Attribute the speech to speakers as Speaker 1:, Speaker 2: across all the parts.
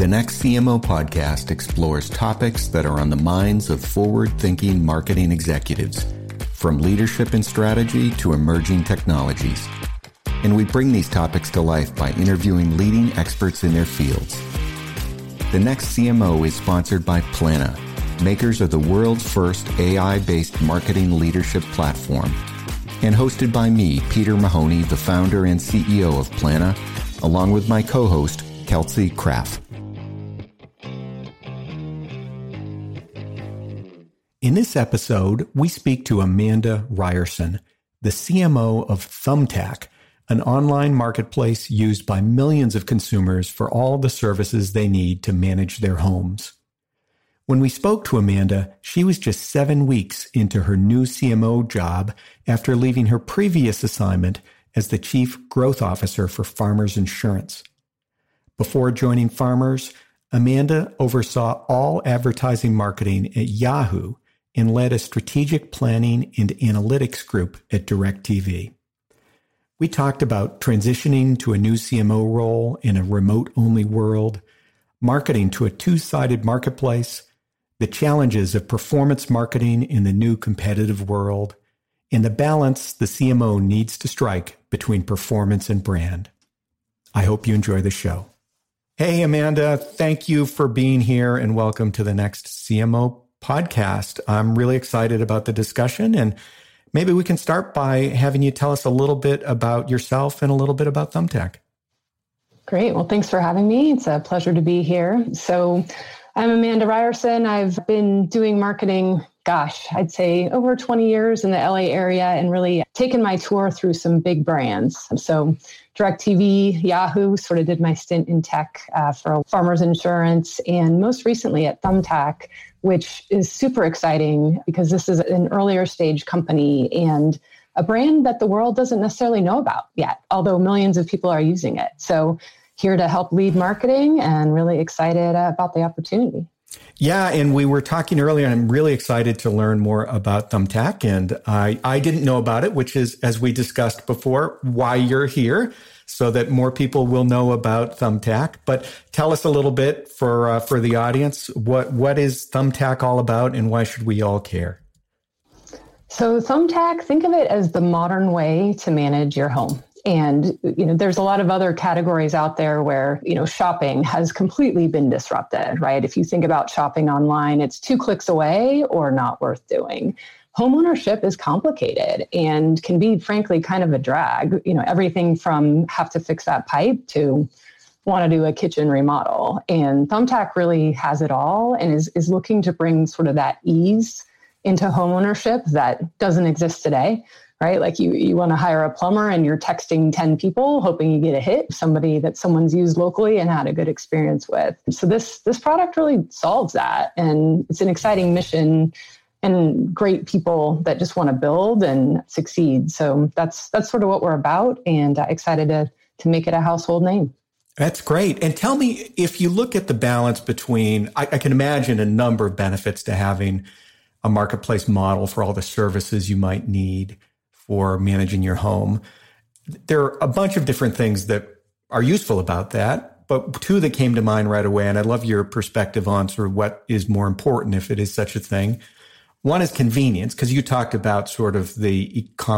Speaker 1: The Next CMO podcast explores topics that are on the minds of forward-thinking marketing executives, from leadership and strategy to emerging technologies. And we bring these topics to life by interviewing leading experts in their fields. The Next CMO is sponsored by Plana, makers of the world's first AI-based marketing leadership platform, and hosted by me, Peter Mahoney, the founder and CEO of Plana, along with my co-host, Kelsey Kraft. In this episode, we speak to Amanda Ryerson, the CMO of Thumbtack, an online marketplace used by millions of consumers for all the services they need to manage their homes. When we spoke to Amanda, she was just 7 weeks into her new CMO job after leaving her previous assignment as the Chief Growth Officer for Farmers Insurance. Before joining Farmers, Amanda oversaw all advertising marketing at Yahoo and led a strategic planning and analytics group at DirecTV. We talked about transitioning to a new CMO role in a remote-only world, marketing to a two-sided marketplace, the challenges of performance marketing in the new competitive world, and the balance the CMO needs to strike between performance and brand. I hope you enjoy the show. Hey, Amanda, thank you for being here and welcome to the Next CMO podcast. I'm really excited about the discussion, and maybe we can start by having you tell us a little bit about yourself and a little bit about Thumbtack.
Speaker 2: Great. Well, thanks for having me. It's a pleasure to be here. So I'm Amanda Ryerson. I've been doing marketing, I'd say over 20 years in the LA area and really taken my tour through some big brands. So DirecTV, Yahoo, sort of did my stint in tech for Farmers Insurance, and most recently at Thumbtack, which is super exciting because this is an earlier stage company and a brand that the world doesn't necessarily know about yet, although millions of people are using it. So here to help lead marketing and really excited about the opportunity.
Speaker 1: Yeah, and we were talking earlier, and I'm really excited to learn more about Thumbtack. And I didn't know about it, which is, as we discussed before, why you're here, so that more people will know about Thumbtack. But tell us a little bit for the audience, what is Thumbtack all about and why should we all care?
Speaker 2: So Thumbtack, think of it as the modern way to manage your home. And, there's a lot of other categories out there where, shopping has completely been disrupted, right? If you think about shopping online, it's 2 clicks away or not worth doing. Homeownership is complicated and can be, frankly, kind of a drag. Everything from have to fix that pipe to want to do a kitchen remodel. And Thumbtack really has it all and is looking to bring sort of that ease into homeownership that doesn't exist today. Right? Like you want to hire a plumber and you're texting 10 people hoping you get a hit, somebody that someone's used locally and had a good experience with. So this product really solves that. And it's an exciting mission and great people that just want to build and succeed. So that's sort of what we're about, and excited to make it a household name.
Speaker 1: That's great. And tell me, if you look at the balance between, I can imagine a number of benefits to having a marketplace model for all the services you might need for managing your home. There are a bunch of different things that are useful about that, but 2 that came to mind right away, and I'd love your perspective on sort of what is more important, if it is such a thing. One is convenience, because you talked about sort of the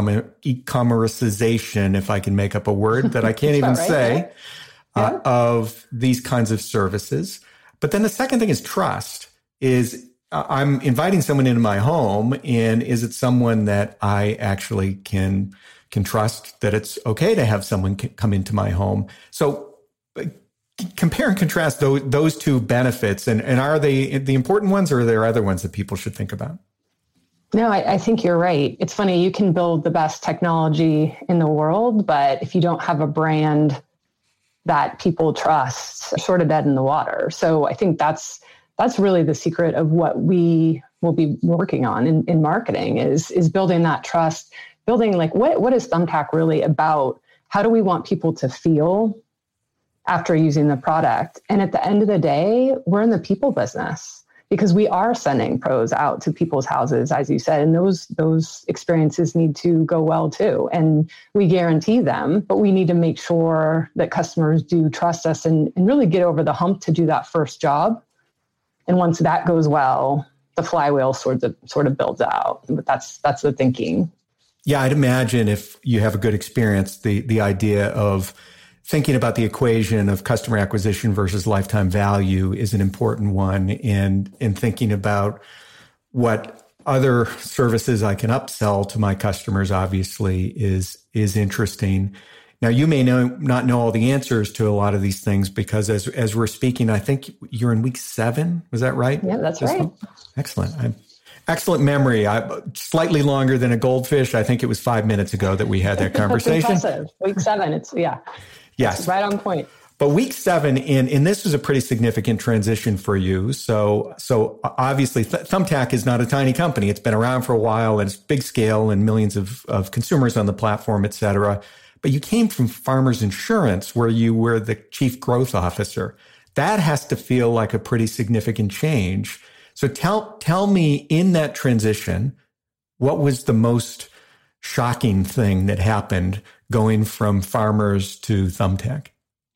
Speaker 1: e-commerceization, if I can make up a word that I can't even
Speaker 2: right,
Speaker 1: say,
Speaker 2: yeah.
Speaker 1: Of these kinds of services. But then the second thing is trust, is I'm inviting someone into my home, and is it someone that I actually can trust that it's okay to have someone come into my home? So compare and contrast those 2 benefits, and are they the important ones, or are there other ones that people should think about?
Speaker 2: No, I think you're right. It's funny, you can build the best technology in the world, but if you don't have a brand that people trust, you're sort of dead in the water. So I think that's really the secret of what we will be working on in marketing is building that trust, building like, what is Thumbtack really about? How do we want people to feel after using the product? And at the end of the day, we're in the people business. because we are sending pros out to people's houses, as you said, and those experiences need to go well too. And we guarantee them, but we need to make sure that customers do trust us and really get over the hump to do that first job. And once that goes well, the flywheel sort of builds out. But that's the thinking.
Speaker 1: Yeah, I'd imagine if you have a good experience, the idea of thinking about the equation of customer acquisition versus lifetime value is an important one, and thinking about what other services I can upsell to my customers obviously is interesting. Now, you may not know all the answers to a lot of these things because as we're speaking, I think you're in week 7. Was that right?
Speaker 2: Yeah, that's right.
Speaker 1: Excellent. Excellent memory. Slightly longer than a goldfish. I think it was 5 minutes ago that we had that conversation.
Speaker 2: That's impressive. Week 7.
Speaker 1: Yes.
Speaker 2: It's right on point.
Speaker 1: But week 7, and this was a pretty significant transition for you. So obviously, Thumbtack is not a tiny company. It's been around for a while, and it's big scale and millions of consumers on the platform, et cetera. But you came from Farmers Insurance, where you were the chief growth officer. That has to feel like a pretty significant change. So tell me, in that transition, what was the most shocking thing that happened going from Farmers to Thumbtack?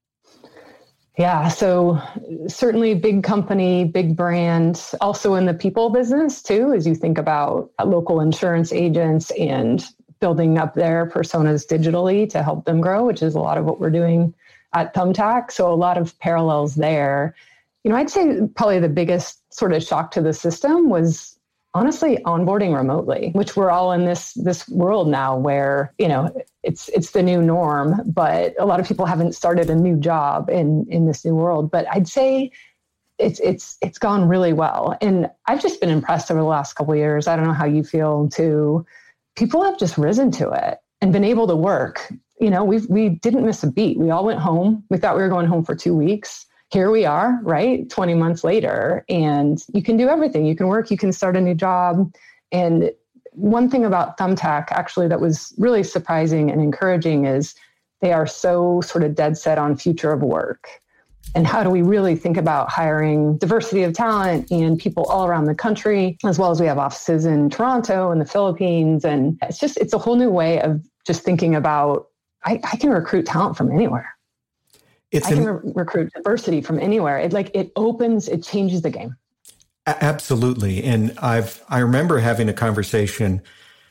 Speaker 2: Yeah, so certainly big company, big brand, also in the people business too, as you think about local insurance agents and building up their personas digitally to help them grow, which is a lot of what we're doing at Thumbtack. So a lot of parallels there. I'd say probably the biggest sort of shock to the system was honestly onboarding remotely, which we're all in this world now where, it's the new norm, but a lot of people haven't started a new job in this new world. But I'd say it's gone really well. And I've just been impressed over the last couple of years. I don't know how you feel too. People have just risen to it and been able to work. We didn't miss a beat. We all went home. We thought we were going home for 2 weeks. Here we are, right? 20 months later, and you can do everything. You can work, you can start a new job. And one thing about Thumbtack actually that was really surprising and encouraging is they are so sort of dead set on future of work. And how do we really think about hiring diversity of talent and people all around the country, as well as we have offices in Toronto and the Philippines. And it's a whole new way of just thinking about, I can recruit talent from anywhere. I can recruit diversity from anywhere. It changes the game.
Speaker 1: Absolutely. And I remember having a conversation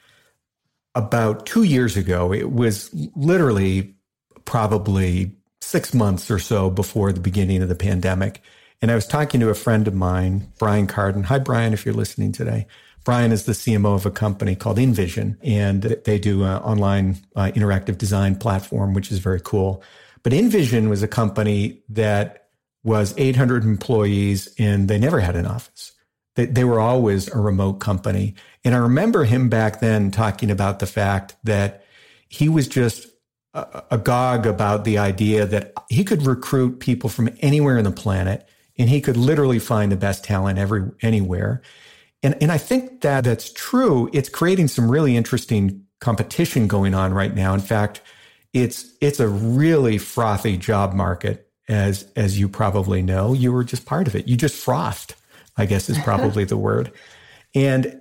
Speaker 1: about 2 years ago. It was literally probably 6 months or so before the beginning of the pandemic. And I was talking to a friend of mine, Brian Carden. Hi, Brian, if you're listening today. Brian is the CMO of a company called InVision, and they do an online interactive design platform, which is very cool. But InVision was a company that was 800 employees, and they never had an office. They were always a remote company. And I remember him back then talking about the fact that he was just agog about the idea that he could recruit people from anywhere on the planet, and he could literally find the best talent anywhere. And I think that that's true. It's creating some really interesting competition going on right now. In fact, it's a really frothy job market, as you probably know. You were just part of it. You just frothed, I guess is probably the word. And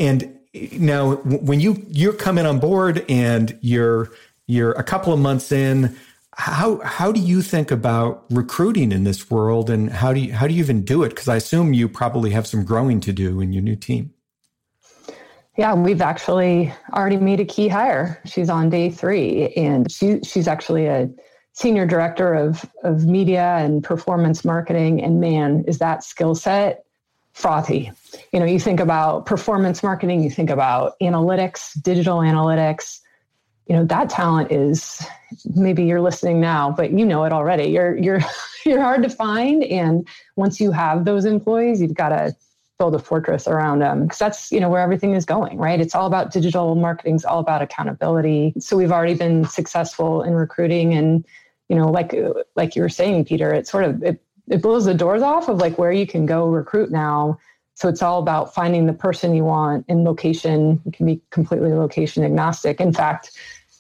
Speaker 1: now when you're coming on board and you're a couple of months in, how do you think about recruiting in this world, and how do you even do it? Because I assume you probably have some growing to do in your new team.
Speaker 2: Yeah, we've actually already made a key hire. She's on day 3, and she's actually a senior director of media and performance marketing. And man, is that skill set frothy. You think about performance marketing, you think about analytics, digital analytics. That talent is, maybe you're listening now, but you know it already. You're hard to find. And once you have those employees, you've got to build a fortress around them, because that's, where everything is going, right? It's all about digital marketing. It's all about accountability. So we've already been successful in recruiting, and, like you were saying, Peter, it sort of, it blows the doors off of like where you can go recruit now. So it's all about finding the person you want in location. You can be completely location agnostic. In fact,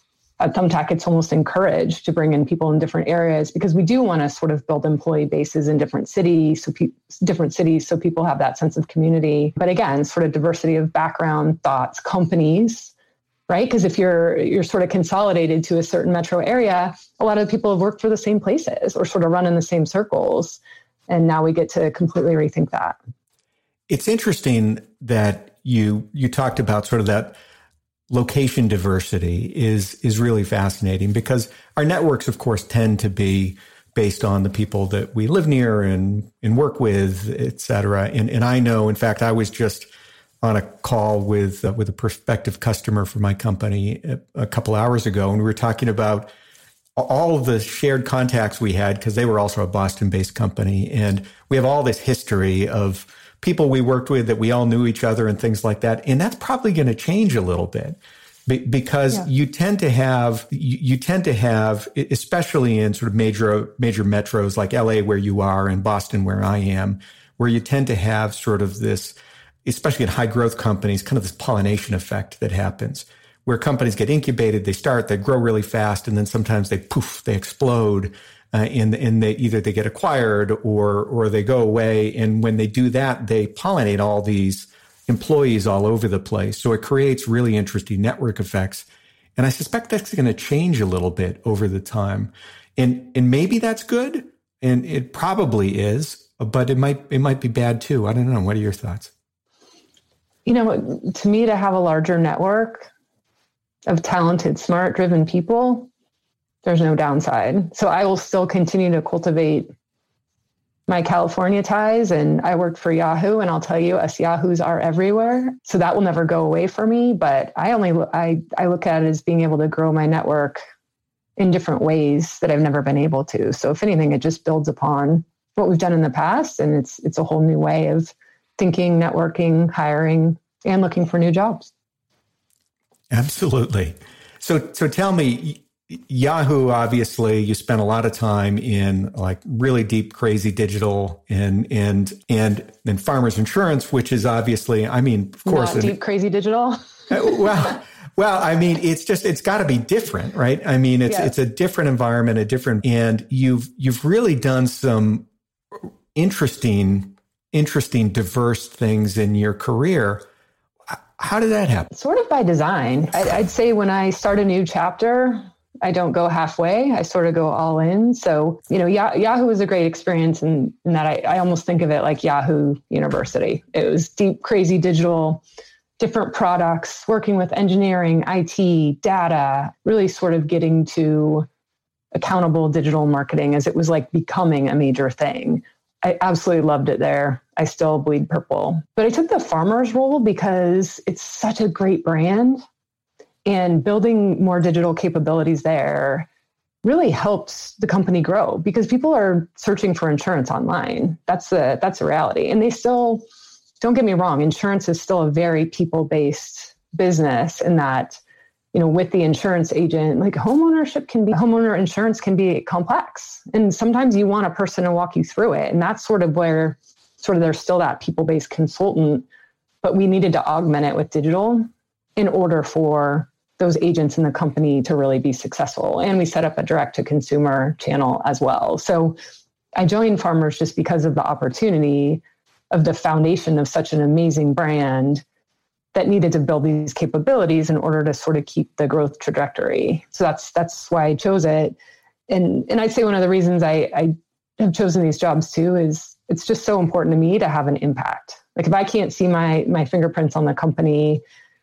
Speaker 2: at Thumbtack, it's almost encouraged to bring in people in different areas because we do want to sort of build employee bases in different cities, so people have that sense of community. But again, sort of diversity of background, thoughts, companies, right? Because if you're sort of consolidated to a certain metro area, a lot of people have worked for the same places or sort of run in the same circles. And now we get to completely rethink that.
Speaker 1: It's interesting that you talked about sort of that location diversity is really fascinating because our networks, of course, tend to be based on the people that we live near and work with, et cetera. And I know, in fact, I was just on a call with a prospective customer for my company a couple hours ago, and we were talking about all of the shared contacts we had because they were also a Boston-based company. And we have all this history of people we worked with that we all knew each other and things like that. And that's probably going to change a little bit because you tend to have, especially in sort of major metros like LA where you are and Boston where I am, where you tend to have sort of this, especially in high growth companies, kind of this pollination effect that happens where companies get incubated, they grow really fast, and then sometimes they explode. And they either they get acquired or they go away. And when they do that, they pollinate all these employees all over the place. So it creates really interesting network effects. And I suspect that's going to change a little bit over the time. And maybe that's good. And it probably is, but it might be bad too. I don't know. What are your thoughts?
Speaker 2: To me, to have a larger network of talented, smart, driven people, there's no downside. So I will still continue to cultivate my California ties. And I worked for Yahoo, and I'll tell you, us Yahoos are everywhere. So that will never go away for me. But I look at it as being able to grow my network in different ways that I've never been able to. So if anything, it just builds upon what we've done in the past. And it's a whole new way of thinking, networking, hiring, and looking for new jobs.
Speaker 1: Absolutely. So tell me, Yahoo, obviously, you spent a lot of time in like really deep, crazy digital and Farmers Insurance, which is obviously, I mean, of course,
Speaker 2: not deep, crazy digital.
Speaker 1: Well, I mean, it's got to be different, right? I mean, it's a different environment, and you've really done some interesting, diverse things in your career. How did that happen?
Speaker 2: Sort of by design. I'd say when I start a new chapter, I don't go halfway. I sort of go all in. So, Yahoo was a great experience in that I almost think of it like Yahoo University. It was deep, crazy digital, different products, working with engineering, IT, data, really sort of getting to accountable digital marketing as it was like becoming a major thing. I absolutely loved it there. I still bleed purple. But I took the Farmers role because it's such a great brand. And building more digital capabilities there really helps the company grow because people are searching for insurance online. That's a reality. And they still, don't get me wrong, insurance is still a very people-based business in that, with the insurance agent, like homeowner insurance can be complex. And sometimes you want a person to walk you through it. And that's sort of where there's still that people-based consultant, but we needed to augment it with digital in order for those agents in the company to really be successful. And we set up a direct-to-consumer channel as well. So I joined Farmers just because of the opportunity of the foundation of such an amazing brand that needed to build these capabilities in order to sort of keep the growth trajectory. So that's why I chose it. And I'd say one of the reasons I have chosen these jobs too is it's just so important to me to have an impact. Like if I can't see my fingerprints on the company,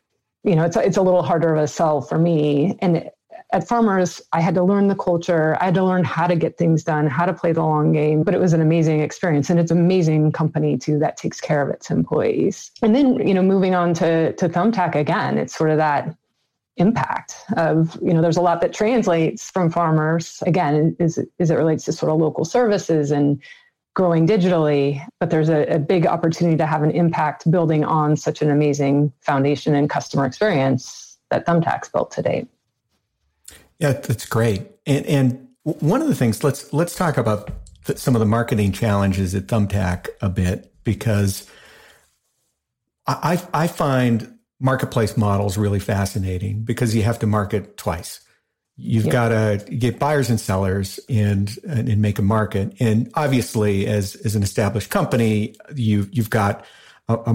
Speaker 2: it's a little harder of a sell for me. And at Farmers, I had to learn the culture. I had to learn how to get things done, how to play the long game. But it was an amazing experience. And it's an amazing company, too, that takes care of its employees. And then, moving on to Thumbtack again, it's sort of that impact of, there's a lot that translates from Farmers, again, as it relates to sort of local services and growing digitally, but there's a big opportunity to have an impact building on such an amazing foundation and customer experience that Thumbtack's built to date.
Speaker 1: Yeah, that's great. And one of the things, let's talk about some of the marketing challenges at Thumbtack a bit, because I find marketplace models really fascinating because you have to market twice. You've got to get buyers and sellers and make a market. And obviously, as an established company, you've got a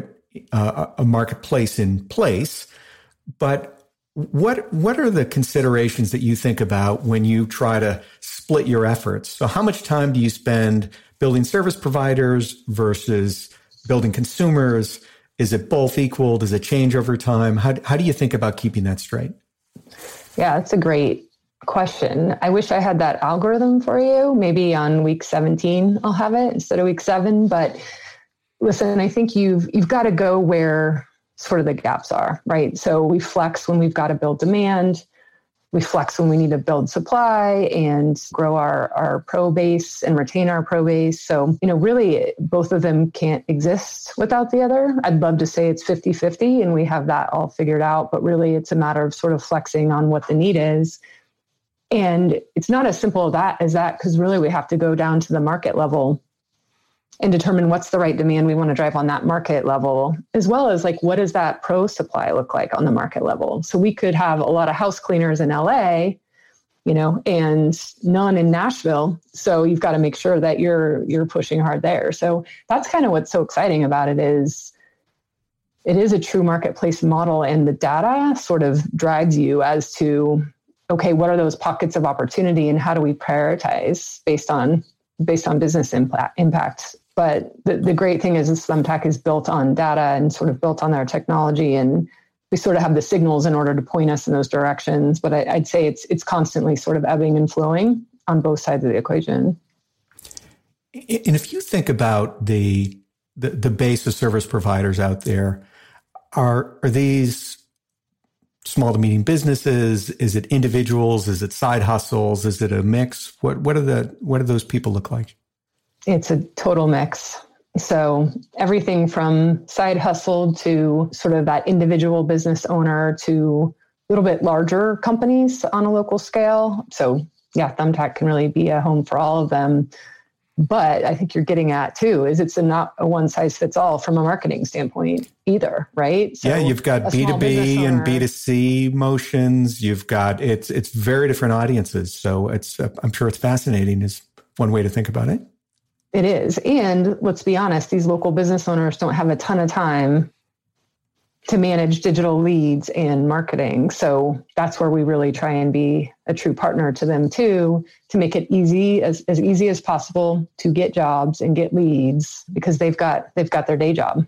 Speaker 1: marketplace in place. But what are the considerations that you think about when you try to split your efforts? So how much time do you spend building service providers versus building consumers? Is it both equal? Does it change over time? How do you think about keeping that straight?
Speaker 2: Yeah, that's a great question. I wish I had that algorithm for you. Maybe on week 17, I'll have it instead of week 7. But listen, I think you've got to go where sort of the gaps are, right? So we flex when we've got to build demand. We flex when we need to build supply and grow our pro base and retain our pro base. So, really both of them can't exist without the other. I'd love to say it's 50-50 and we have that all figured out, but really it's a matter of sort of flexing on what the need is. And it's not as simple as that, because really we have to go down to the market level and determine what's the right demand we want to drive on that market level, as well as what does that pro supply look like on the market level? So we could have a lot of house cleaners in LA, and none in Nashville. So you've got to make sure that you're pushing hard there. So that's kind of what's so exciting about it is a true marketplace model, and the data sort of drives you as to, okay, what are those pockets of opportunity and how do we prioritize based on business impact. But the great thing is Thumbtack is built on data and sort of built on their technology, and we sort of have the signals in order to point us in those directions. But I'd say it's constantly sort of ebbing and flowing on both sides of the equation.
Speaker 1: And if you think about the base of service providers out there, are these small to medium businesses? Is it individuals? Is it side hustles? Is it a mix? What do those people look like?
Speaker 2: It's a total mix. So everything from side hustle to sort of that individual business owner to a little bit larger companies on a local scale. So yeah, Thumbtack can really be a home for all of them. But I think you're getting at too, is it's not a one size fits all from a marketing standpoint either, right?
Speaker 1: So yeah, you've got B2B and B2C motions. You've got, it's very different audiences. So I'm sure it's fascinating is one way to think about it.
Speaker 2: It is. And let's be honest, these local business owners don't have a ton of time to manage digital leads and marketing. So that's where we really try and be a true partner to them too, to make it easy, as easy as possible to get jobs and get leads, because they've got their day job.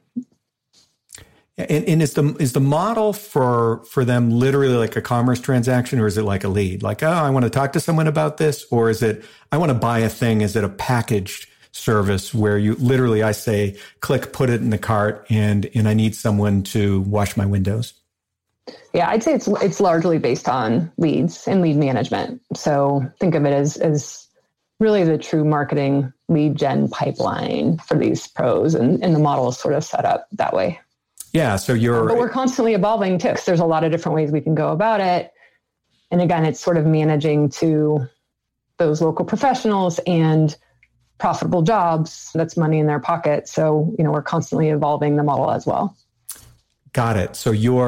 Speaker 1: And is the model for them literally like a commerce transaction, or is it like a lead? Like, oh, I want to talk to someone about this, or is it, I want to buy a thing? Is it a packaged service where you literally, I say, click, put it in the cart, and I need someone to wash my windows?
Speaker 2: Yeah, I'd say it's largely based on leads and lead management. So think of it as really the true marketing lead gen pipeline for these pros, and the model is sort of set up that way.
Speaker 1: Yeah, so
Speaker 2: but we're constantly evolving too, because there's a lot of different ways we can go about it. And again, it's sort of managing to those local professionals and profitable jobs. That's money in their pocket. So, we're constantly evolving the model as well.
Speaker 1: Got it. So you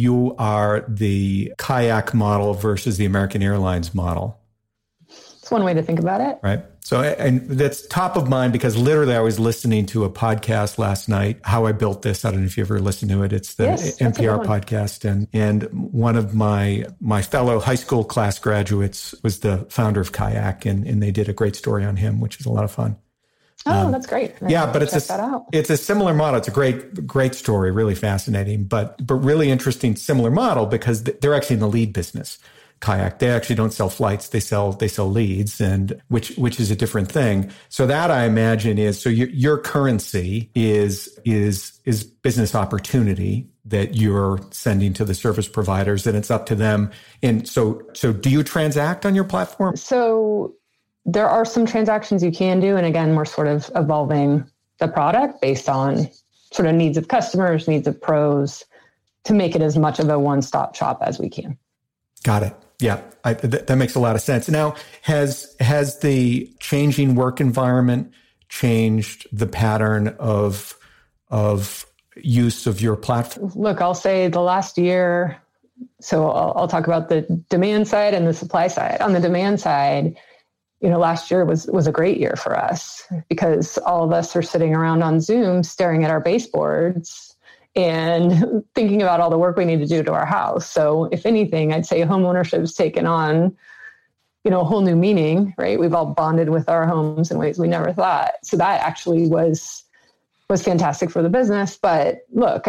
Speaker 1: are the Kayak model versus the American Airlines model.
Speaker 2: It's one way to think about it.
Speaker 1: Right. So, and that's top of mind because literally I was listening to a podcast last night, How I Built This. I don't know if you ever listened to it. It's the NPR podcast. And one of my fellow high school class graduates was the founder of Kayak, and they did a great story on him, which is a lot of fun.
Speaker 2: Oh, that's great.
Speaker 1: Yeah, but it's a similar model. It's a great story, really fascinating, but really interesting, similar model because they're actually in the lead business. Kayak, they actually don't sell flights; they sell leads, and which is a different thing. So that I imagine is so your currency is business opportunity that you're sending to the service providers, and it's up to them. And so do you transact on your platform?
Speaker 2: So there are some transactions you can do, and again, we're sort of evolving the product based on sort of needs of customers, needs of pros, to make it as much of a one-stop shop as we can. Got
Speaker 1: it. Yeah, that makes a lot of sense. Now, has the changing work environment changed the pattern of use of your platform?
Speaker 2: Look, I'll say the last year So I'll talk about the demand side and the supply side. On the demand side, last year was a great year for us because all of us are sitting around on Zoom staring at our baseboards and thinking about all the work we need to do to our house. So if anything, I'd say home ownership has taken on, a whole new meaning, right? We've all bonded with our homes in ways we never thought. So that actually was fantastic for the business. But look,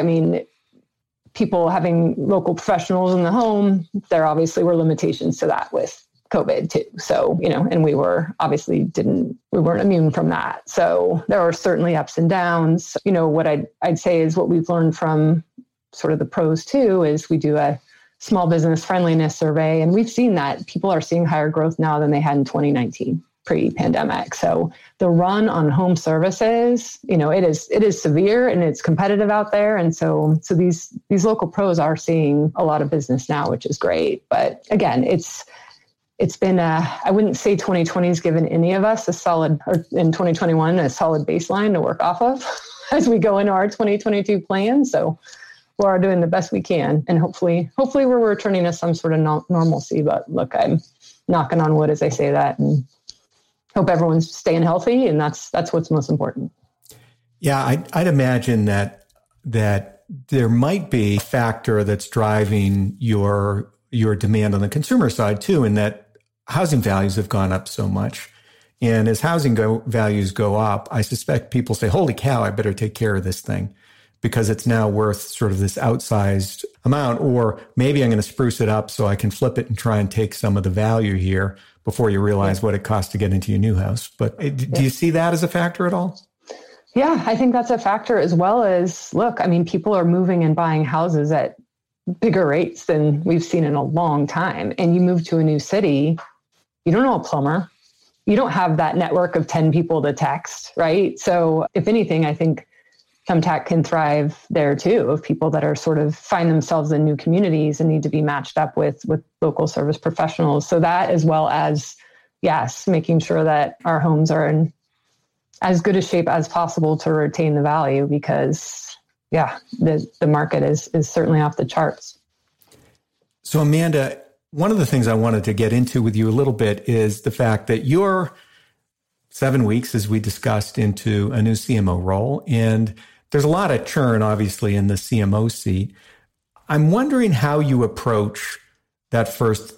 Speaker 2: people having local professionals in the home, there obviously were limitations to that with COVID too. So, and we weren't immune from that. So there are certainly ups and downs. What I'd say is what we've learned from sort of the pros too, is we do a small business friendliness survey. And we've seen that people are seeing higher growth now than they had in 2019 pre-pandemic. So the run on home services, it is severe and it's competitive out there. And so these local pros are seeing a lot of business now, which is great. But again, it's been, I wouldn't say 2020 has given any of us in 2021, a solid baseline to work off of as we go into our 2022 plan. So we're doing the best we can. And hopefully we're returning to some sort of normalcy. But look, I'm knocking on wood as I say that, and hope everyone's staying healthy. And that's what's most important.
Speaker 1: Yeah, I'd imagine that there might be a factor that's driving your demand on the consumer side too, in that housing values have gone up so much. And as housing values go up, I suspect people say, holy cow, I better take care of this thing because it's now worth sort of this outsized amount, or maybe I'm going to spruce it up so I can flip it and try and take some of the value here before you realize what it costs to get into your new house. But do you see that as a factor at all?
Speaker 2: Yeah, I think that's a factor, as well as, look, people are moving and buying houses at bigger rates than we've seen in a long time. And you move to a new city, you don't know a plumber. You don't have that network of 10 people to text, right? So if anything, I think Thumbtack can thrive there too, of people that are sort of find themselves in new communities and need to be matched up with local service professionals. So that, as well as, yes, making sure that our homes are in as good a shape as possible to retain the value, because the market is certainly off the charts.
Speaker 1: So Amanda, one of the things I wanted to get into with you a little bit is the fact that you're 7 weeks, as we discussed, into a new CMO role. And there's a lot of churn, obviously, in the CMO seat. I'm wondering how you approach that first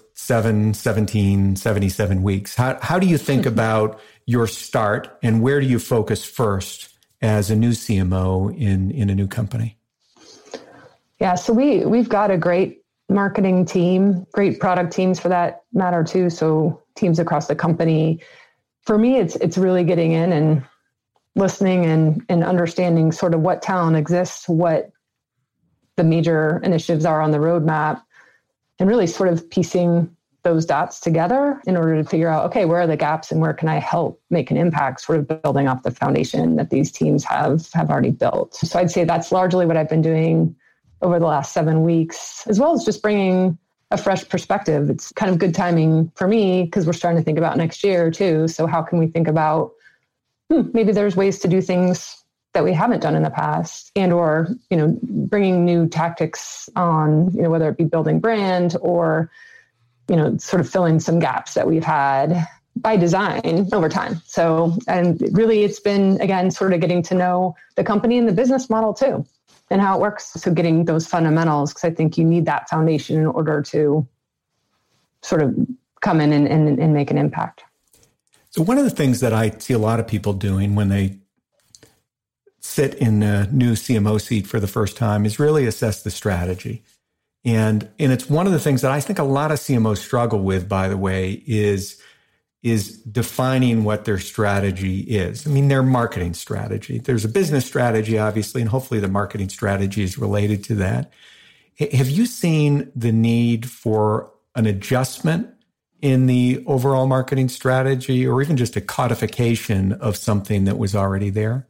Speaker 1: 77 weeks. How do you think about your start, and where do you focus first as a new CMO in a new company?
Speaker 2: Yeah, so we've got a great marketing team, great product teams for that matter too. So teams across the company. For me, it's really getting in and listening and understanding sort of what talent exists, what the major initiatives are on the roadmap, and really sort of piecing those dots together in order to figure out, okay, where are the gaps and where can I help make an impact, sort of building off the foundation that these teams have already built. So I'd say that's largely what I've been doing over the last 7 weeks, as well as just bringing a fresh perspective. It's kind of good timing for me because we're starting to think about next year too. So how can we think about, maybe there's ways to do things that we haven't done in the past, and or, bringing new tactics on, whether it be building brand or, sort of filling some gaps that we've had by design over time. So, and really it's been, again, sort of getting to know the company and the business model too, and how it works. So getting those fundamentals, because I think you need that foundation in order to sort of come in and make an impact.
Speaker 1: So one of the things that I see a lot of people doing when they sit in a new CMO seat for the first time is really assess the strategy. And it's one of the things that I think a lot of CMOs struggle with, by the way, is defining what their strategy is. Their marketing strategy. There's a business strategy, obviously, and hopefully the marketing strategy is related to that. Have you seen the need for an adjustment in the overall marketing strategy, or even just a codification of something that was already there?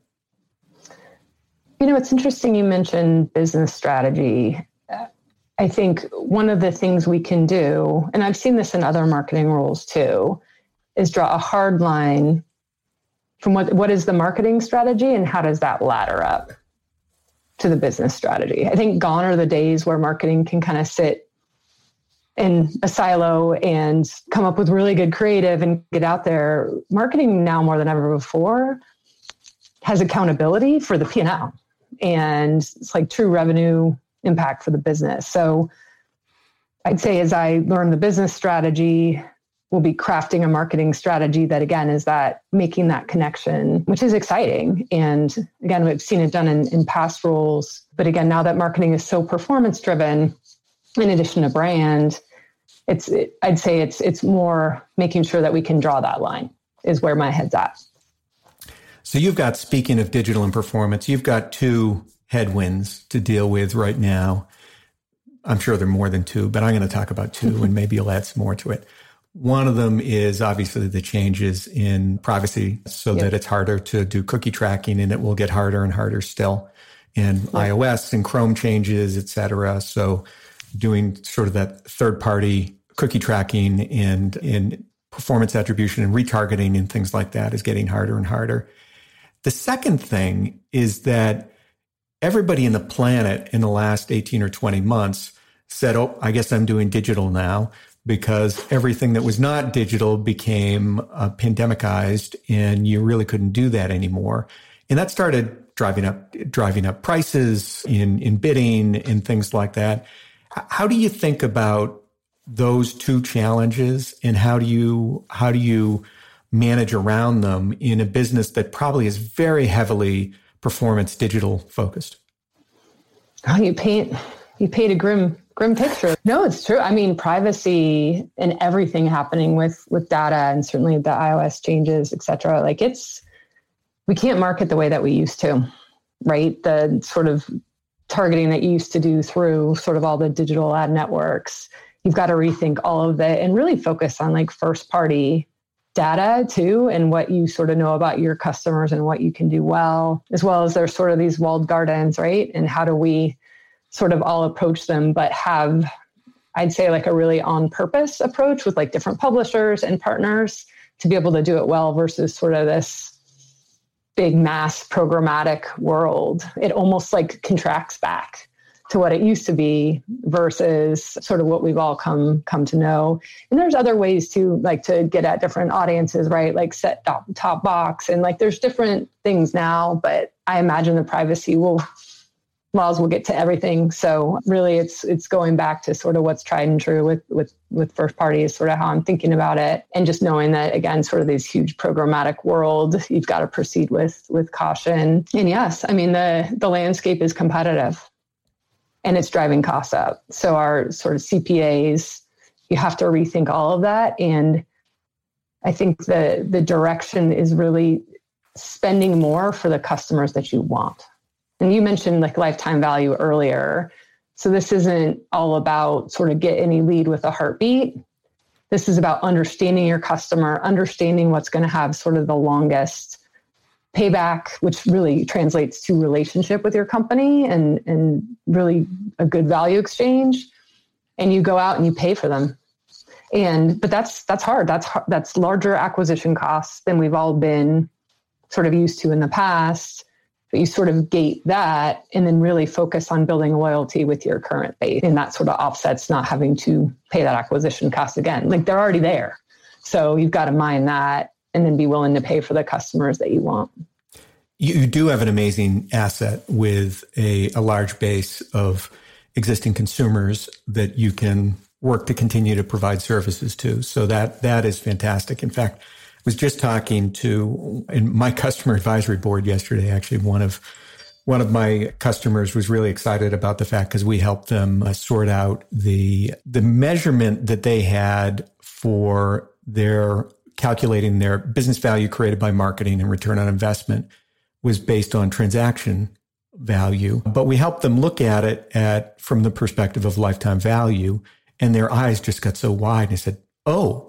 Speaker 2: It's interesting you mentioned business strategy. I think one of the things we can do, and I've seen this in other marketing roles too, is draw a hard line from what is the marketing strategy and how does that ladder up to the business strategy. I think gone are the days where marketing can kind of sit in a silo and come up with really good creative and get out there. Marketing now more than ever before has accountability for the P&L, and it's like true revenue impact for the business. So I'd say as I learn the business strategy, we'll be crafting a marketing strategy that, again, is that making that connection, which is exciting. And again, we've seen it done in past roles. But again, now that marketing is so performance driven, in addition to brand, I'd say it's more making sure that we can draw that line is where my head's at.
Speaker 1: So you've got, speaking of digital and performance, you've got two headwinds to deal with right now. I'm sure there are more than two, but I'm going to talk about two and maybe you'll add some more to it. One of them is obviously the changes in privacy so that it's harder to do cookie tracking, and it will get harder and harder still. And iOS and Chrome changes, et cetera. So doing sort of that third-party cookie tracking and in performance attribution and retargeting and things like that is getting harder and harder. The second thing is that everybody in the planet in the last 18 or 20 months said, oh, I guess I'm doing digital now, because everything that was not digital became pandemicized and you really couldn't do that anymore. And that started driving up prices in bidding and things like that. How do you think about those two challenges, and how do you manage around them in a business that probably is very heavily performance digital focused?
Speaker 2: Oh, you paint a grim picture. No, it's true. I mean, privacy and everything happening with data, and certainly the iOS changes, et cetera. Like we can't market the way that we used to, right? The sort of targeting that you used to do through sort of all the digital ad networks. You've got to rethink all of it and really focus on like first party data too, and what you sort of know about your customers and what you can do well as there's sort of these walled gardens, right? And how do we sort of all approach them, but have, I'd say, like a really on purpose approach with like different publishers and partners to be able to do it well versus sort of this big mass programmatic world. It almost like contracts back to what it used to be versus sort of what we've all come to know. And there's other ways to like to get at different audiences, right? Like set top box, and like there's different things now, but I imagine the privacy laws will get to everything. So really it's going back to sort of what's tried and true with first party is sort of how I'm thinking about it. And just knowing that, again, sort of this huge programmatic world, you've got to proceed with caution. And yes, I mean, the landscape is competitive and it's driving costs up. So our sort of CPAs, you have to rethink all of that. And I think the direction is really spending more for the customers that you want. And you mentioned like lifetime value earlier. So this isn't all about sort of get any lead with a heartbeat. This is about understanding your customer, understanding what's going to have sort of the longest payback, which really translates to relationship with your company and really a good value exchange. And you go out and you pay for them. But that's hard. That's larger acquisition costs than we've all been sort of used to in the past. But you sort of gate that and then really focus on building loyalty with your current base. And that sort of offsets not having to pay that acquisition cost again. Like they're already there. So you've got to mind that and then be willing to pay for the customers that you want.
Speaker 1: You do have an amazing asset with a large base of existing consumers that you can work to continue to provide services to. So that is fantastic. In fact, I was just talking to in my customer advisory board yesterday. Actually, one of my customers was really excited about the fact because we helped them sort out the measurement that they had for their calculating their business value created by marketing and return on investment was based on transaction value. But we helped them look at it from the perspective of lifetime value, and their eyes just got so wide. And they said, "Oh,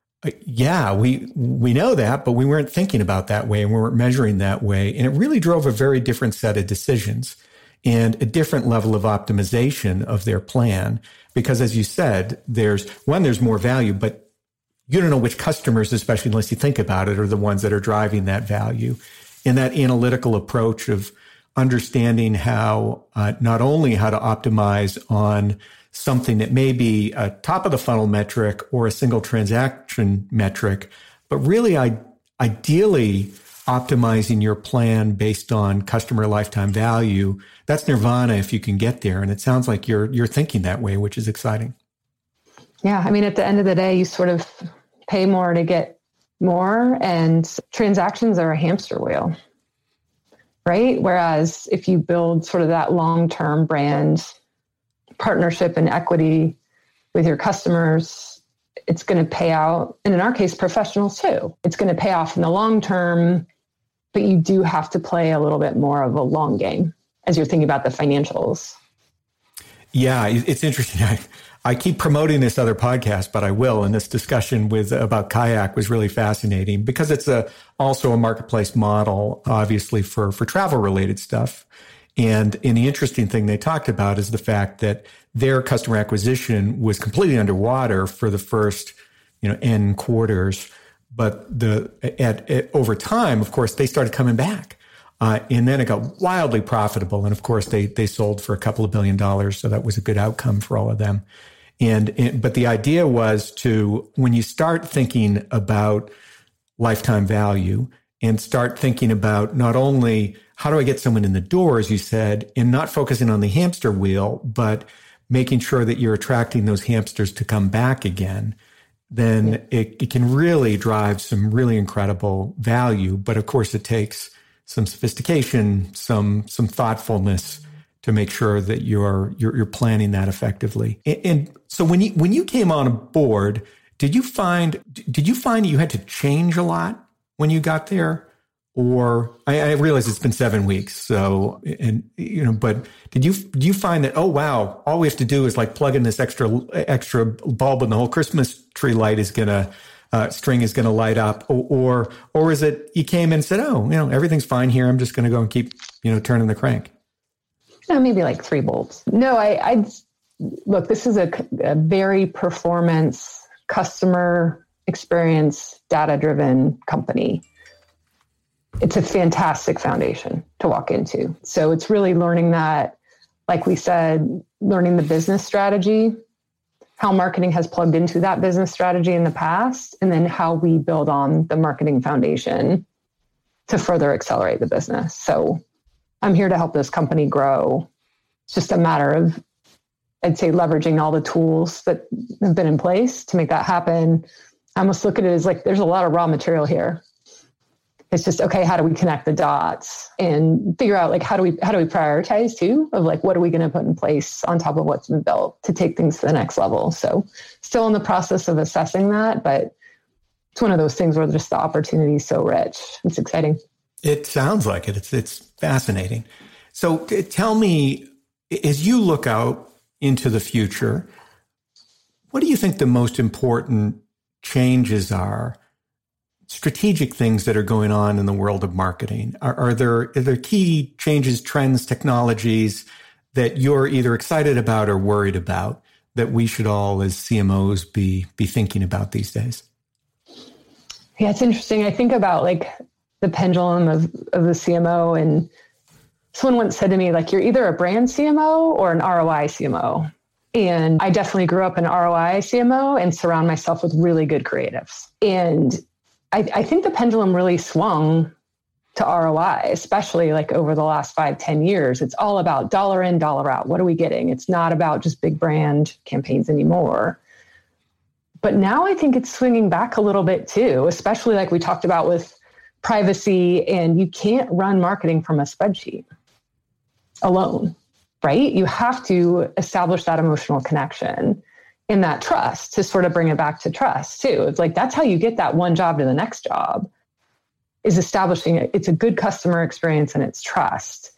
Speaker 1: yeah, we know that, but we weren't thinking about that way and we weren't measuring that way." And it really drove a very different set of decisions and a different level of optimization of their plan. Because as you said, there's more value, but you don't know which customers, especially unless you think about it, are the ones that are driving that value. And that analytical approach of understanding how, not only how to optimize on something that may be a top of the funnel metric or a single transaction metric, but really ideally optimizing your plan based on customer lifetime value. That's nirvana if you can get there. And it sounds like you're thinking that way, which is exciting.
Speaker 2: Yeah. I mean, at the end of the day, you sort of pay more to get more, and transactions are a hamster wheel, right? Whereas if you build sort of that long-term brand partnership and equity with your customers, it's going to pay out. And in our case, professionals too. It's going to pay off in the long term, but you do have to play a little bit more of a long game as you're thinking about the financials.
Speaker 1: Yeah, it's interesting. I keep promoting this other podcast, but I will. And this discussion about Kayak was really fascinating because it's also a marketplace model, obviously for travel related stuff. And the interesting thing they talked about is the fact that their customer acquisition was completely underwater for the first, N quarters. But over time, of course, they started coming back. And then it got wildly profitable. And of course, they sold for a couple of $2 billion. So that was a good outcome for all of them. But the idea was when you start thinking about lifetime value and start thinking about not only how do I get someone in the door, as you said, and not focusing on the hamster wheel, but making sure that you're attracting those hamsters to come back again, then it can really drive some really incredible value. But of course, it takes some sophistication, some thoughtfulness to make sure that you're planning that effectively. And so when you came on board, did you find that you had to change a lot when you got there? Or I realize it's been 7 weeks. So, but did you find that, oh, wow, all we have to do is like plug in this extra bulb and the whole Christmas tree light string is going to light up? Or is it you came and said, oh, everything's fine here. I'm just going to go and keep, turning the crank?
Speaker 2: Maybe like 3 bulbs. No, I look, this is a very performance, customer experience, data-driven company. It's a fantastic foundation to walk into. So it's really learning that, like we said, learning the business strategy, how marketing has plugged into that business strategy in the past, and then how we build on the marketing foundation to further accelerate the business. So I'm here to help this company grow. It's just a matter of, I'd say, leveraging all the tools that have been in place to make that happen. I almost look at it as like, there's a lot of raw material here. It's just, okay, how do we connect the dots and figure out like, how do we prioritize too, of like, what are we going to put in place on top of what's been built to take things to the next level? So still in the process of assessing that, but it's one of those things where just the opportunity is so rich. It's exciting.
Speaker 1: It sounds like it. It's fascinating. So tell me, as you look out into the future, what do you think the most important changes are? Strategic things that are going on in the world of marketing? Are there key changes, trends, technologies that you're either excited about or worried about that we should all as CMOs be thinking about these days?
Speaker 2: Yeah, it's interesting. I think about like the pendulum of the CMO, and someone once said to me, like, you're either a brand CMO or an ROI CMO. And I definitely grew up an ROI CMO and surround myself with really good creatives. And I think the pendulum really swung to ROI, especially like over the last 5-10 years. It's all about dollar in, dollar out. What are we getting? It's not about just big brand campaigns anymore. But now I think it's swinging back a little bit too, especially like we talked about with privacy, and you can't run marketing from a spreadsheet alone, right? You have to establish that emotional connection and that trust to sort of bring it back to trust too. It's like, that's how you get that one job to the next job, is establishing it. It's a good customer experience and it's trust.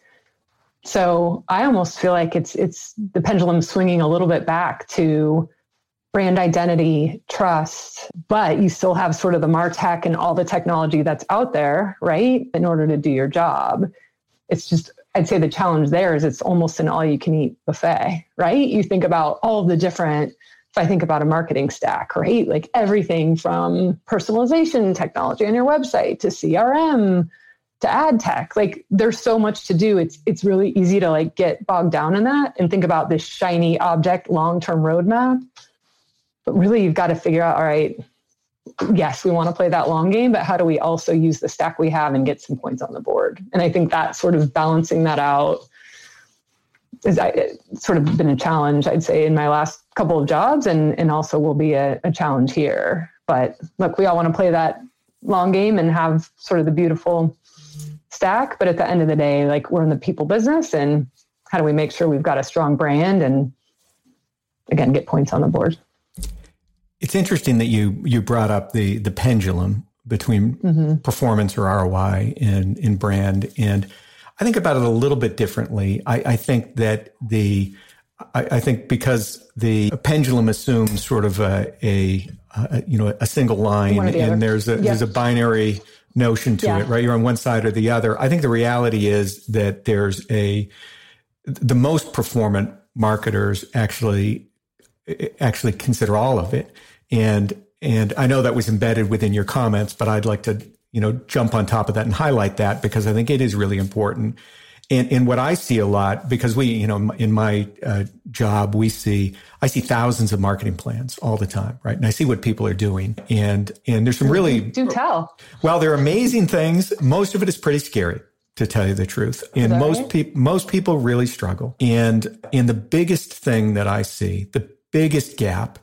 Speaker 2: So I almost feel like it's the pendulum swinging a little bit back to brand identity, trust, but you still have sort of the MarTech and all the technology that's out there, right? In order to do your job. It's just, I'd say the challenge there is it's almost an all-you-can-eat buffet, right? You think about all of the different, if I think about a marketing stack, right? Like everything from personalization technology on your website to CRM to ad tech. Like there's so much to do. It's really easy to like get bogged down in that and think about this shiny object long-term roadmap. But really you've got to figure out, all right, yes, we want to play that long game, but how do we also use the stack we have and get some points on the board? And I think that sort of balancing that out is sort of been a challenge, I'd say, in my last couple of jobs, and also will be a challenge here. But look, we all want to play that long game and have sort of the beautiful stack. But at the end of the day, like we're in the people business, and how do we make sure we've got a strong brand and, again, get points on the board?
Speaker 1: It's interesting that you brought up the pendulum between performance or ROI in brand. And I think about it a little bit differently. I think that I think because the pendulum assumes sort of a single line, and there's a binary notion to it, right? You're on one side or the other. I think the reality is that the most performant marketers actually consider all of it. And I know that was embedded within your comments, but I'd like to, jump on top of that and highlight that, because I think it is really important. And what I see a lot, because in my job, I see thousands of marketing plans all the time, right? And I see what people are doing. And there's some really...
Speaker 2: Do tell.
Speaker 1: Well, they're amazing things. Most of it is pretty scary, to tell you the truth. And most people really struggle. And the biggest thing that I see, the biggest gap,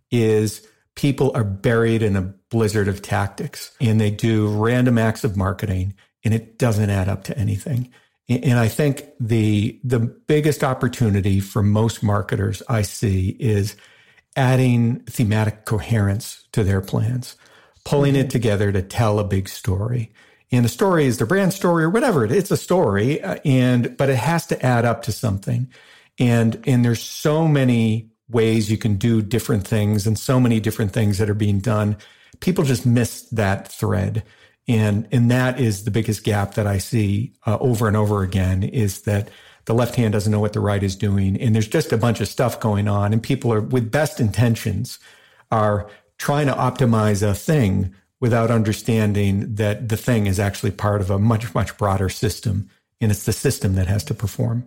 Speaker 1: is people are buried in a blizzard of tactics, and they do random acts of marketing, and it doesn't add up to anything. And I think the biggest opportunity for most marketers I see is adding thematic coherence to their plans, pulling it together to tell a big story. And the story is the brand story or whatever it is. It's a story, but it has to add up to something. And there's so many ways you can do different things, and so many different things that are being done. People just miss that thread. And that is the biggest gap that I see over and over again, is that the left hand doesn't know what the right is doing. And there's just a bunch of stuff going on, and people are, with best intentions, are trying to optimize a thing without understanding that the thing is actually part of a much, much broader system. And it's the system that has to perform.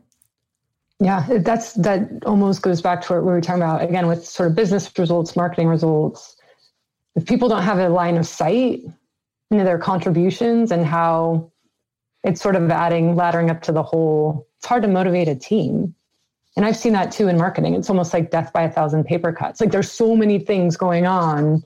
Speaker 2: Yeah, that almost goes back to what we were talking about, again, with sort of business results, marketing results. If people don't have a line of sight into their contributions and how it's sort of laddering up to the whole, it's hard to motivate a team. And I've seen that too in marketing. It's almost like death by 1,000 paper cuts. Like there's so many things going on,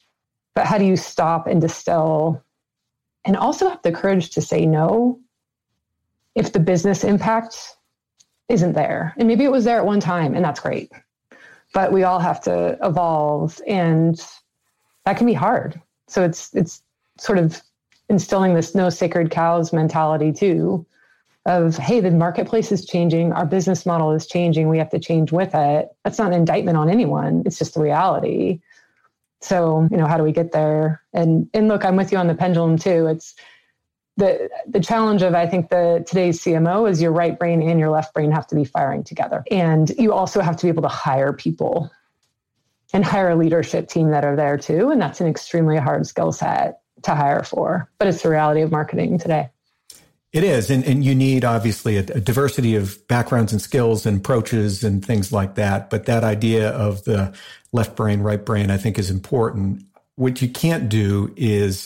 Speaker 2: but how do you stop and distill and also have the courage to say no if the business impact isn't there? And maybe it was there at one time, and that's great, but we all have to evolve, and that can be hard. So it's sort of instilling this no sacred cows mentality too, of, hey, the marketplace is changing. Our business model is changing. We have to change with it. That's not an indictment on anyone. It's just the reality. So, how do we get there? And look, I'm with you on the pendulum too. It's the challenge of, I think, today's CMO is your right brain and your left brain have to be firing together. And you also have to be able to hire people and hire a leadership team that are there too. And that's an extremely hard skill set to hire for, but it's the reality of marketing today.
Speaker 1: It is. And you need, obviously, a diversity of backgrounds and skills and approaches and things like that. But that idea of the left brain, right brain, I think is important. What you can't do is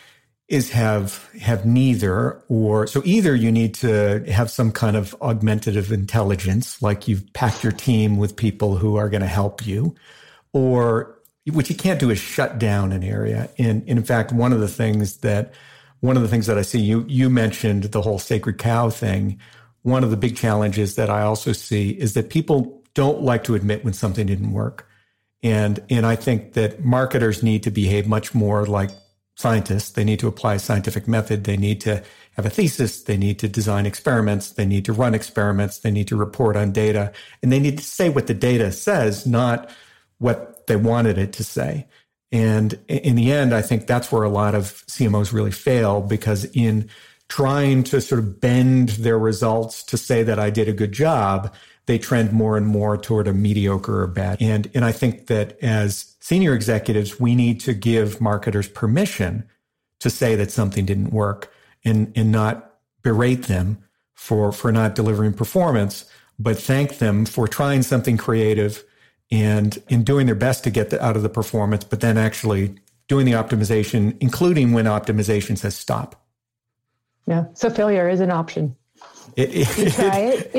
Speaker 1: have neither, or so either you need to have some kind of augmentative intelligence, like you've packed your team with people who are going to help you, or what you can't do is shut down an area. And in fact, one of the things that I see, you mentioned the whole sacred cow thing. One of the big challenges that I also see is that people don't like to admit when something didn't work. And I think that marketers need to behave much more like scientists. They need to apply a scientific method. They need to have a thesis. They need to design experiments. They need to run experiments. They need to report on data. And they need to say what the data says, not what they wanted it to say. And in the end, I think that's where a lot of CMOs really fail, because in trying to sort of bend their results to say that I did a good job, they trend more and more toward a mediocre or bad. And I think that as senior executives, we need to give marketers permission to say that something didn't work. and not berate them for not delivering performance, but thank them for trying something creative and in doing their best to get out of the performance, but then actually doing the optimization, including when optimization says stop.
Speaker 2: Yeah. So failure is an option. You try it.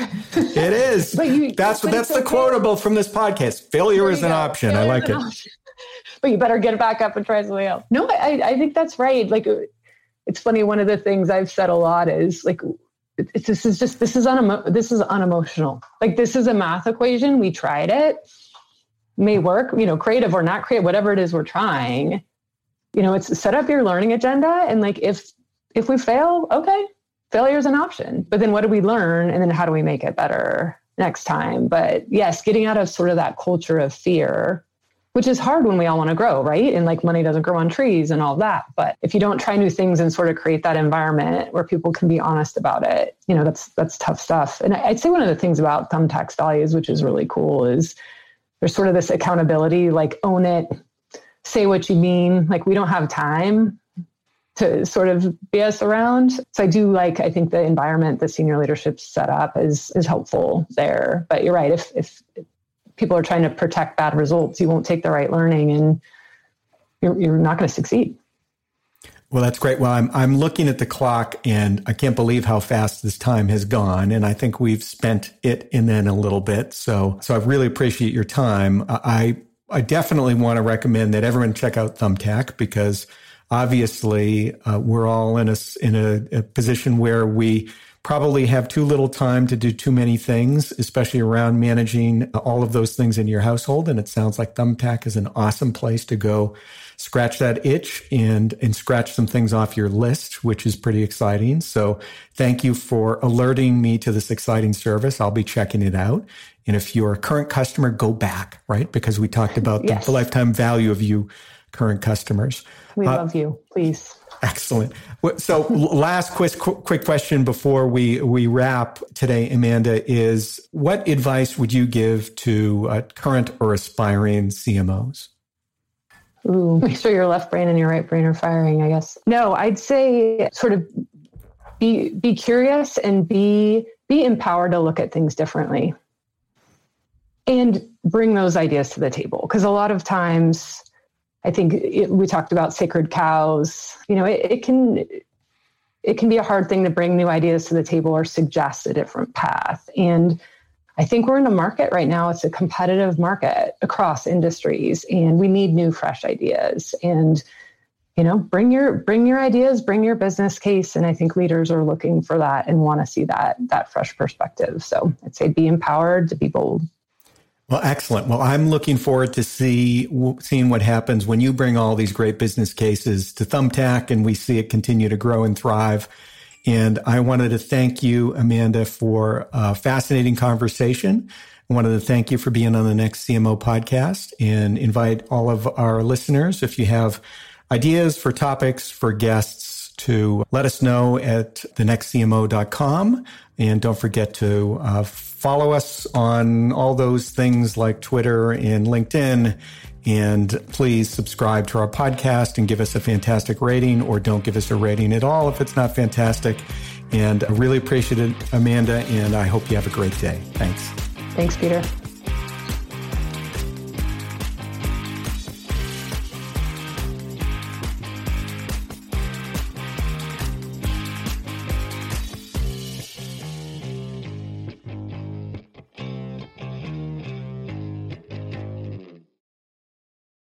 Speaker 1: It is. That's the quotable from this podcast. Failure is an option. I like it.
Speaker 2: But you better get it back up and try something else. No, I think that's right. Like, it's funny. One of the things I've said a lot is like, this is unemotional. Like, this is a math equation. We tried it. May work, creative or not creative, whatever it is we're trying. It's set up your learning agenda. And like, if we fail, okay, failure is an option. But then what do we learn? And then how do we make it better next time? But yes, getting out of sort of that culture of fear, which is hard when we all want to grow, right? And like, money doesn't grow on trees and all that. But if you don't try new things and sort of create that environment where people can be honest about it, that's tough stuff. And I'd say one of the things about Thumbtack's values, which is really cool, is there's sort of this accountability, like own it, say what you mean. Like, we don't have time to sort of BS around. So I think the environment the senior leadership set up is helpful there. But you're right. If people are trying to protect bad results, you won't take the right learning and you're not going to succeed.
Speaker 1: Well, that's great. Well, I'm looking at the clock and I can't believe how fast this time has gone. And I think we've spent it in then a little bit. So I really appreciate your time. I definitely want to recommend that everyone check out Thumbtack, because obviously we're all in a position where we probably have too little time to do too many things, especially around managing all of those things in your household. And it sounds like Thumbtack is an awesome place to go scratch that itch and scratch some things off your list, which is pretty exciting. So thank you for alerting me to this exciting service. I'll be checking it out. And if you're a current customer, go back, right? Because we talked about the lifetime value of you current customers.
Speaker 2: We love you, please.
Speaker 1: Excellent. So last quick question before we wrap today, Amanda, is what advice would you give to current or aspiring CMOs?
Speaker 2: Ooh, make sure your left brain and your right brain are firing, I guess. No, I'd say sort of be curious and be empowered to look at things differently and bring those ideas to the table. Because a lot of times, I think we talked about sacred cows. It can be a hard thing to bring new ideas to the table or suggest a different path. And I think we're in a market right now. It's a competitive market across industries, and we need new, fresh ideas. And bring your ideas, bring your business case. And I think leaders are looking for that and want to see that fresh perspective. So I'd say be empowered to be bold.
Speaker 1: Well, excellent. Well, I'm looking forward to seeing what happens when you bring all these great business cases to Thumbtack and we see it continue to grow and thrive. And I wanted to thank you, Amanda, for a fascinating conversation. I wanted to thank you for being on the Next CMO podcast and invite all of our listeners, if you have ideas for topics for guests, to let us know at thenextcmo.com. And don't forget to follow us on all those things like Twitter and LinkedIn. And please subscribe to our podcast and give us a fantastic rating, or don't give us a rating at all if it's not fantastic. And I really appreciate it, Amanda, and I hope you have a great day. Thanks.
Speaker 2: Thanks, Peter.